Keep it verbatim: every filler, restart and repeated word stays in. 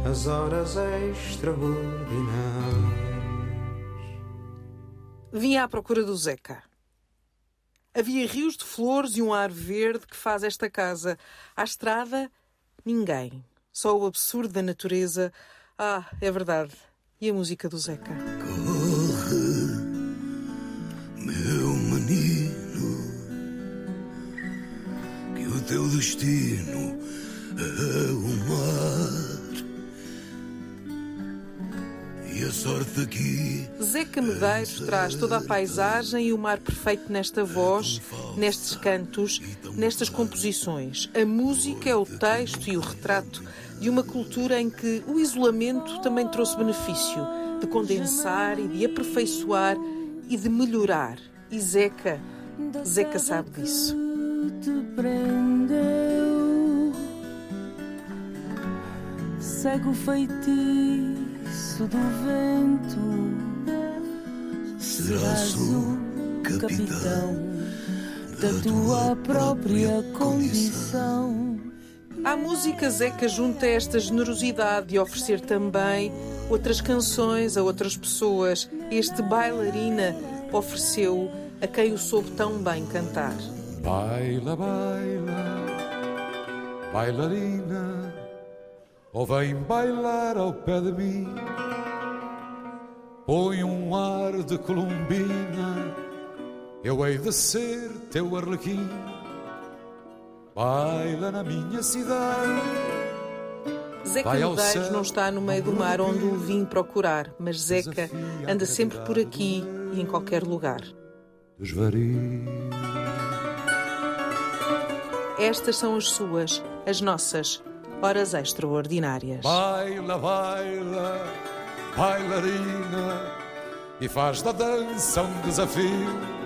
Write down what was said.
as horas extraordinárias. Vim à procura do Zeca. Havia rios de flores e um ar verde que faz esta casa. À estrada, ninguém. Só o absurdo da natureza. Ah, é verdade. E a música do Zeca? Corre, meu menino, que o teu destino é o mar. E a sorte aqui. Zeca Medeiros traz toda a paisagem e o mar perfeito nesta voz, nestes cantos, nestas composições. A música é o texto e o retrato de uma cultura em que o isolamento também trouxe benefício, de condensar e de aperfeiçoar e de melhorar. E Zeca, Zeca sabe disso. Segue o feitiço do vento, Serás o capitão da tua própria condição. À música, Zeca junta esta generosidade de oferecer também outras canções a outras pessoas. Este bailarina ofereceu a quem o soube tão bem cantar. Baila, baila, bailarina, ou vem bailar ao pé de mim. Põe um ar de colombina, eu hei de ser teu arlequim. Baila na minha cidade. Zeca Medeiros não está no meio do mar onde o vim procurar, mas Zeca anda sempre por aqui e em qualquer lugar. Estas são as suas, as nossas, horas extraordinárias. Baila, baila, bailarina, e faz da dança um desafio.